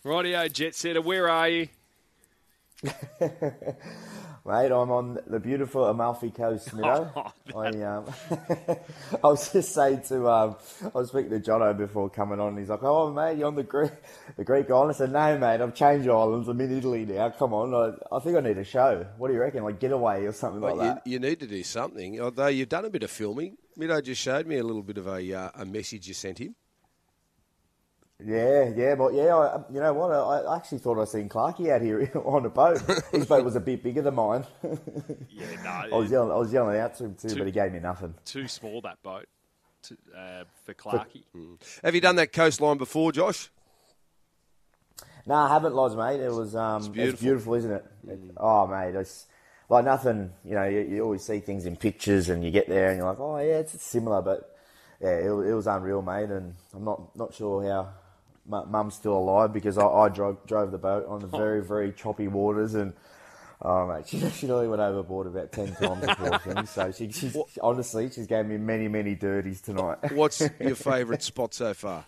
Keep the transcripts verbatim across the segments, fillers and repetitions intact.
Rightio, Jet Setter, where are you? Mate, I'm on the beautiful Amalfi Coast, Smitto. Oh, I, um, I was just saying to, um, I was speaking to Jono before coming on, and he's like, oh, mate, you're on the Greek, the Greek island? I said, no, mate, I've changed islands. I'm in Italy now. Come on. I, I think I need a show. What do you reckon? Like Getaway or something well, like you, that? You need to do something, although you've done a bit of filming. Middo just showed me a little bit of a, uh, a message you sent him. Yeah, yeah, but yeah, I, you know what? I, I actually thought I seen Clarkey out here on a boat. His boat was a bit bigger than mine. Yeah, no, I was yelling, I was yelling out to him too, too, but he gave me nothing. Too small, that boat, to, uh, for Clarkey. Mm. Have you done that coastline before, Josh? No, I haven't, Loz, mate. It was um, it's beautiful, it's beautiful isn't it? Mm. it? Oh, mate, it's like nothing. You know, you, you always see things in pictures, and you get there, and you're like, oh yeah, it's similar, but yeah, it, it was unreal, mate. And I'm not not sure how Mum's still alive because I, I drove drove the boat on the very very choppy waters, and oh mate, she, she nearly went overboard about ten times before things. So she, she's honestly, she's gave me many many dirties tonight. What's your favourite spot so far?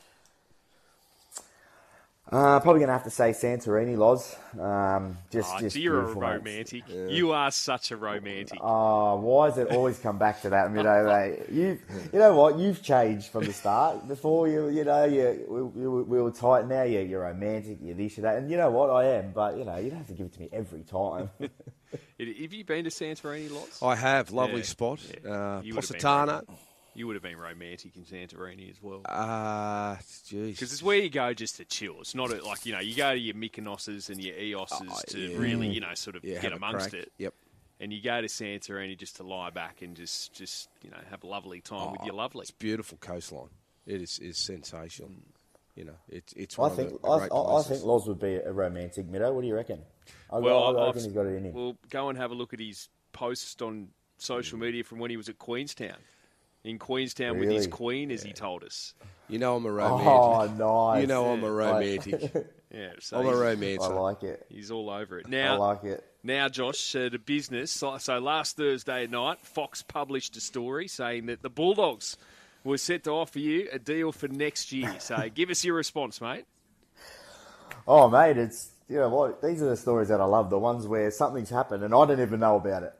Uh, probably going to have to say Santorini, Loz. Um, just, oh, just you're a beautiful, romantic. Yeah. You are such a romantic. Oh, why does it always come back to that? You know, mate. You, you know what? You've changed from the start. Before you, you know, you we, we, we were tight. Now you, you're romantic. You're this, you're that, and you know what? I am. But you know, you don't have to give it to me every time. Have you been to Santorini lots? I have. Lovely yeah. spot. Yeah. Uh, you Positano. You would have been romantic in Santorini as well. Ah, uh, jeez. Because it's where you go just to chill. It's not a, like, you know, you go to your Mykonos's and your Eos's oh, to yeah. really, you know, sort of yeah, get amongst crack. it. Yep. And you go to Santorini just to lie back and just, just you know, have a lovely time oh, with your lovely. It's beautiful coastline. It is is sensational. Mm. You know, it's it's I one think of the I, great I, I places. think Loz would be a romantic, Middo. What do you reckon? I, well, I, I I've, reckon he's got it in him. Well, go and have a look at his posts on social media from when he was at Queenstown. In Queenstown really? with his queen, as yeah. he told us. You know I'm a romantic. Oh, nice. You know yeah. I'm a romantic. yeah, so I'm a romantic. I like it. He's all over it. Now, I like it. Now, Josh, uh, to business. So, so last Thursday night, Fox published a story saying that the Bulldogs were set to offer you a deal for next year. So give us your response, mate. Oh, mate, it's... You know what? These are the stories that I love. The ones where something's happened and I didn't even know about it.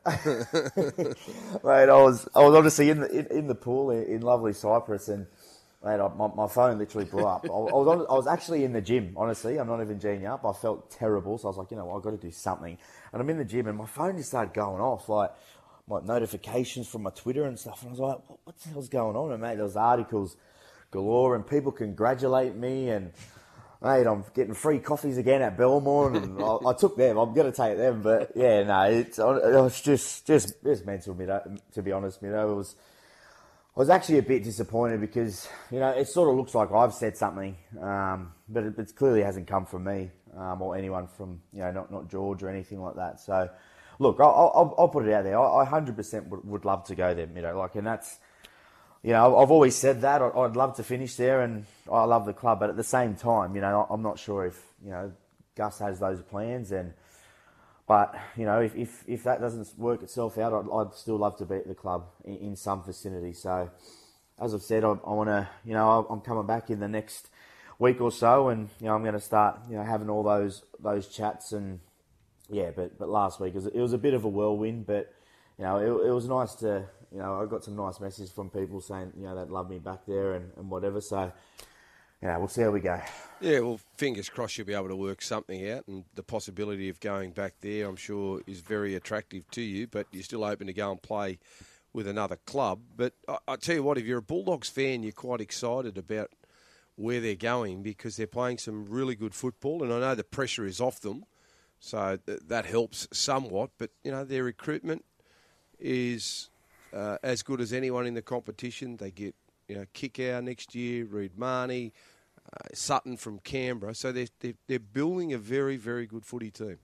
Mate, I was I was obviously in the in, in the pool in, in lovely Cyprus, and mate, I, my, my phone literally blew up. I, I was on, I was actually in the gym. Honestly, I'm not even G'ing up. I felt terrible, so I was like, you know, what, I've got to do something. And I'm in the gym, and my phone just started going off, like my notifications from my Twitter and stuff. And I was like, what, what the hell's going on? And mate, there was articles galore, and people congratulate me and. Mate, I'm getting free coffees again at Belmont, and I, I took them. I'm going to take them, but yeah, no, it's, it was just, just, just mental, to be honest. You know, it was, I was actually a bit disappointed because, you know, it sort of looks like I've said something, um, but it, it clearly hasn't come from me um, or anyone from, you know, not, not George or anything like that. So, look, I'll, I'll, I'll put it out there. I, I one hundred percent would, would love to go there, you know, like, and that's. You know, I've always said that. I'd love to finish there, and I love the club. But at the same time, you know, I'm not sure if, you know, Gus has those plans. And But, you know, if, if, if that doesn't work itself out, I'd, I'd still love to be at the club in, in some vicinity. So, as I've said, I, I want to, you know, I'm coming back in the next week or so, and, you know, I'm going to start, you know, having all those those chats. And, yeah, but, but last week, it was, it was a bit of a whirlwind, but, you know, it, it was nice to... You know, I got some nice messages from people saying, you know, they'd love me back there and, and whatever. So, you know, we'll see how we go. Yeah, well, fingers crossed you'll be able to work something out. And the possibility of going back there, I'm sure, is very attractive to you. But you're still open to go and play with another club. But I, I tell you what, if you're a Bulldogs fan, you're quite excited about where they're going because they're playing some really good football. And I know the pressure is off them, so th- that helps somewhat. But, you know, their recruitment is... Uh, as good as anyone in the competition. They get, you know, Kickow next year, Reid Marnie, uh, Sutton from Canberra. So they're, they're, they're building a very, very good footy team.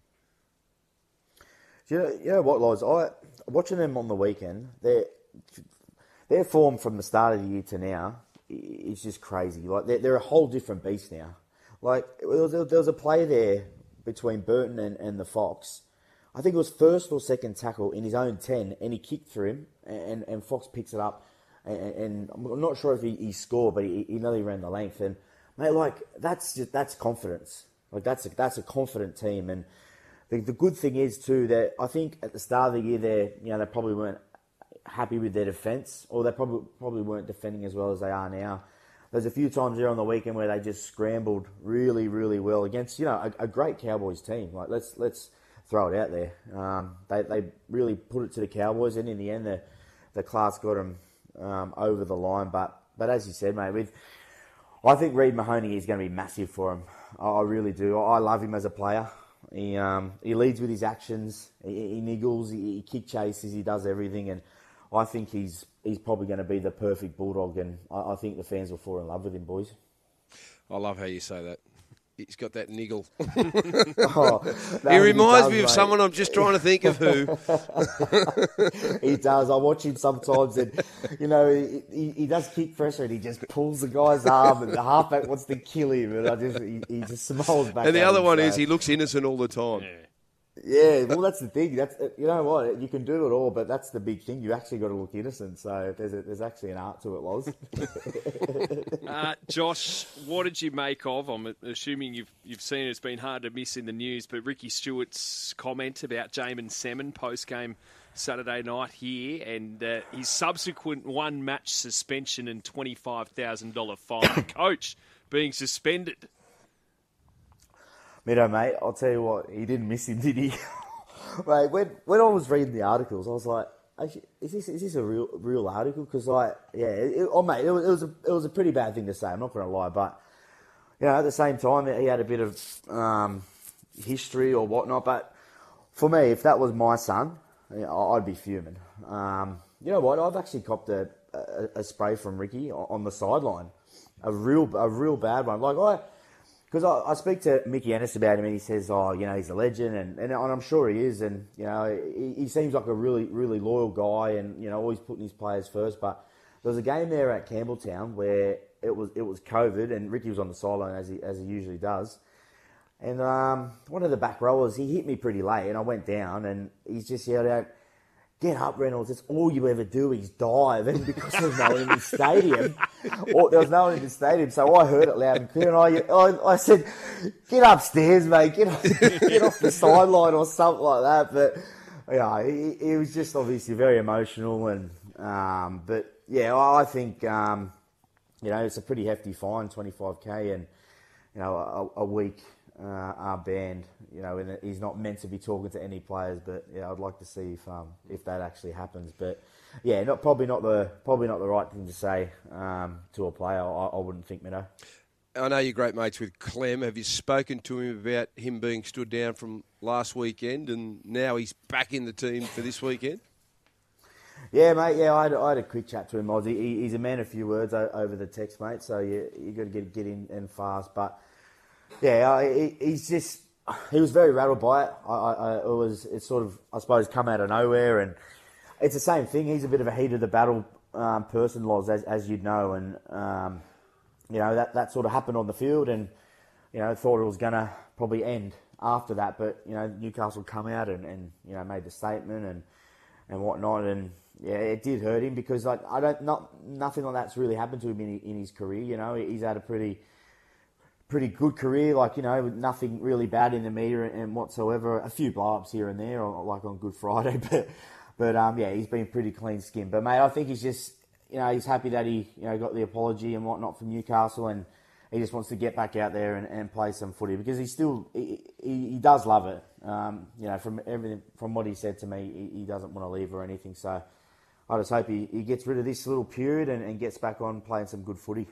You know, you know what, Loz? I watching them on the weekend, their their form from the start of the year to now is just crazy. Like they're, they're a whole different beast now. Like there was, there was a play there between Burton and, and the Fox. I think it was first or second tackle in his own ten, and he kicked through him, and, and Fox picks it up, and, and I'm not sure if he, he scored, but he, he nearly ran the length. And mate, like that's just, that's confidence. Like that's a, that's a confident team, and the, the good thing is too that I think at the start of the year they you know they probably weren't happy with their defence, or they probably probably weren't defending as well as they are now. There's a few times there on the weekend where they just scrambled really, really well against, you know, a, a great Cowboys team. Like let's let's throw it out there. Um, they they really put it to the Cowboys, and in the end, the the class got them um, over the line. But but as you said, mate, with I think Reid Mahoney is going to be massive for him. I, I really do. I love him as a player. He um, he leads with his actions. He, he niggles. He, he kick chases. He does everything, and I think he's he's probably going to be the perfect Bulldog, and I, I think the fans will fall in love with him, boys. I love how you say that. He's got that niggle. oh, no, he reminds he does, me of mate. someone. I'm just trying to think of who. He does. I watch him sometimes, and you know he, he, he does kick pressure, and he just pulls the guy's arm, and the halfback wants to kill him, and I just he, he just smiles back. And the at other him, one so. is he looks innocent all the time. Yeah. Yeah, well, that's the thing. That's you know what you can do it all, but that's the big thing. You actually got to look innocent. So there's a, there's actually an art to it, Loz. uh, Josh, what did you make of? I'm assuming you've you've seen it. It's been hard to miss in the news, but Ricky Stewart's comment about Jamin Salmon post game Saturday night here, and uh, his subsequent one match suspension and twenty five thousand dollar fine. Coach being suspended. Mido, mate, I'll tell you what, he didn't miss him, did he? Mate, when when I was reading the articles, I was like, is this is this a real real article? Because like, yeah, it, oh mate, it was it was, a, it was a pretty bad thing to say. I'm not going to lie, but you know, at the same time, he had a bit of um, history or whatnot. But for me, if that was my son, you know, I'd be fuming. Um, you know what? I've actually copped a, a, a spray from Ricky on, on the sideline, a real a real bad one. Like I. Because I, I speak to Mickey Ennis about him, and he says, "Oh, you know, he's a legend," and, and, and I'm sure he is. And you know, he, he seems like a really, really loyal guy, and you know, always putting his players first. But there was a game there at Campbelltown where it was it was COVID, and Ricky was on the sideline as he as he usually does. And um, one of the back rowers, he hit me pretty late, and I went down, and he's just yelled out, "Get up, Reynolds! It's all you ever do is dive." And because there was no one in the stadium, or there was no one in the stadium, so I heard it loud and clear. And I, I, I said, "Get upstairs, mate! Get off, get off the sideline or something like that." But yeah, he, he was just obviously very emotional, and um, but yeah, I think um, you know it's a pretty hefty fine, twenty-five K, and you know a, a week. Uh, our band, you know, and he's not meant to be talking to any players, but yeah, I'd like to see if um, if that actually happens. But yeah, not probably not the probably not the right thing to say um, to a player. I, I wouldn't think, Meadow. I know you're great mates with Clem. Have you spoken to him about him being stood down from last weekend, and now he's back in the team for this weekend? Yeah, mate. Yeah, I had, I had a quick chat to him. Ozzy. He, he's a man of few words over the text, mate. So yeah, you got to get get in and fast, but. Yeah, he, he's just, he was very rattled by it. I, I, it was, it's sort of, I suppose, come out of nowhere. And it's the same thing. He's a bit of a heat of the battle um, person, Loz, as, as you'd know. And, um, you know, that, that sort of happened on the field. And, you know, thought it was going to probably end after that. But, you know, Newcastle come out and, and you know, made the statement and, and whatnot. And, yeah, it did hurt him because, like, I don't, not, nothing like that's really happened to him in, in his career. You know, he's had a pretty... pretty good career, like, you know, nothing really bad in the media and whatsoever. A few blow-ups here and there, like on Good Friday, but, but um, yeah, he's been pretty clean-skinned. But, mate, I think he's just, you know, he's happy that he, you know, got the apology and whatnot from Newcastle, and he just wants to get back out there and, and play some footy because he still, he, he, he does love it. Um, you know, from everything, from what he said to me, he, he doesn't want to leave or anything. So I just hope he, he gets rid of this little period and, and gets back on playing some good footy.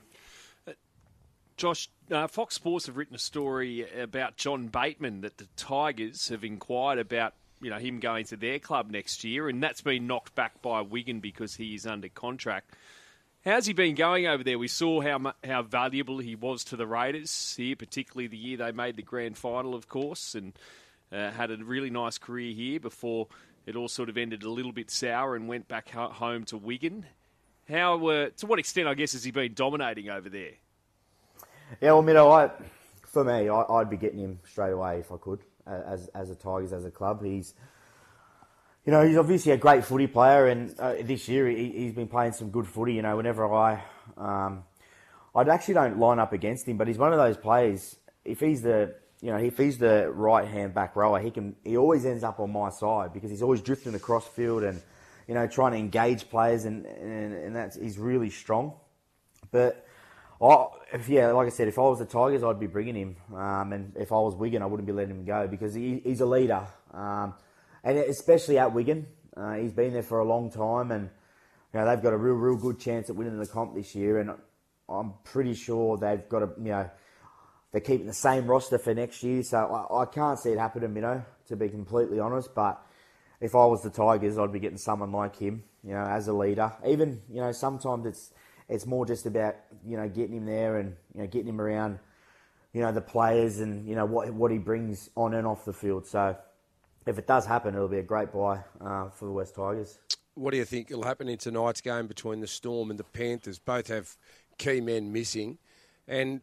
Josh, uh, Fox Sports have written a story about John Bateman that the Tigers have inquired about, you know, him going to their club next year, and that's been knocked back by Wigan because he is under contract. How's he been going over there? We saw how how valuable he was to the Raiders here, particularly the year they made the grand final, of course, and uh, had a really nice career here before it all sort of ended a little bit sour and went back home to Wigan. How, uh, to what extent, I guess, has he been dominating over there? Yeah, well, Mido, I, for me, I, I'd be getting him straight away if I could, as as a Tigers, as a club. He's, you know, he's obviously a great footy player, and uh, this year he, he's been playing some good footy. You know, whenever I, um, I actually don't line up against him, but he's one of those players. If he's the you know, if he's the right hand back rower, he can. He always ends up on my side because he's always drifting across field and, you know, trying to engage players, and and, and that's he's really strong. But I, if yeah, like I said, if I was the Tigers, I'd be bringing him, um, and if I was Wigan, I wouldn't be letting him go because he, he's a leader, um, and especially at Wigan, uh, he's been there for a long time, and you know they've got a real, real good chance at winning the comp this year, and I'm pretty sure they've got a, you know, they're keeping the same roster for next year, so I, I can't see it happening, you know, to be completely honest. But if I was the Tigers, I'd be getting someone like him, you know, as a leader. Even, you know, sometimes it's it's more just about, you know, getting him there and, you know, getting him around, you know, the players and, you know, what what he brings on and off the field. So if it does happen, it'll be a great buy uh, for the West Tigers. What do you think will happen in tonight's game between the Storm and the Panthers? Both have key men missing, and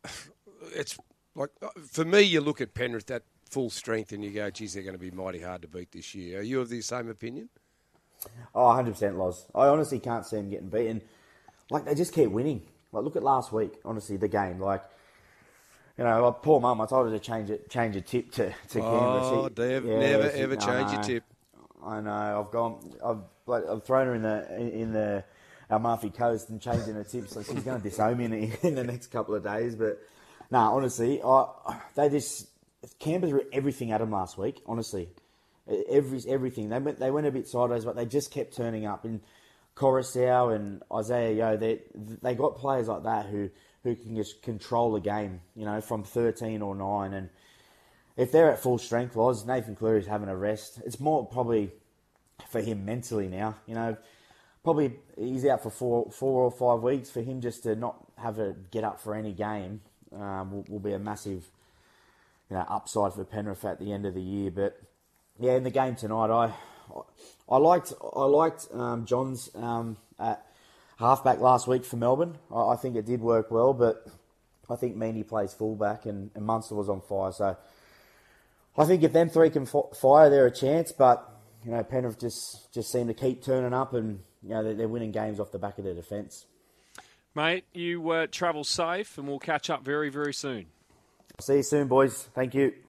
it's like, for me, you look at Penrith at full strength and you go, geez, they're going to be mighty hard to beat this year. Are you of the same opinion? Oh, one hundred percent, Loz. I honestly can't see them getting beaten. Like, they just keep winning. Like, look at last week, honestly, the game. Like, you know, like, poor mum, I told her to change it, change a tip to, to Canberra. Oh, she, never, yeah, never she, ever change your tip. I know. I've gone, I've, like, I've thrown her in the, in, in the Amalfi Coast and changing her tip, so she's going to disown me in the, in the next couple of days. But, no, nah, honestly, I, they just, Canberra threw everything at them last week, honestly. Every, everything. They went, they went a bit sideways, but they just kept turning up. And Coruscant and Isaiah Yeo, they they got players like that who, who can just control the game, you know, from thirteen or nine. And if they're at full strength, was Nathan Cleary's having a rest. It's more probably for him mentally now, you know. Probably he's out for four four or five weeks. For him just to not have a get up for any game um, will, will be a massive, you know, upside for Penrith at the end of the year. But yeah, in the game tonight, I I liked I liked um, John's um, at halfback last week for Melbourne. I, I think it did work well, but I think Meaney plays fullback and, and Munster was on fire. So I think if them three can f- fire, they're a chance. But you know, Penrith just just seem to keep turning up, and you know they're, they're winning games off the back of their defence. Mate, you uh, travel safe, and we'll catch up very, very soon. See you soon, boys. Thank you.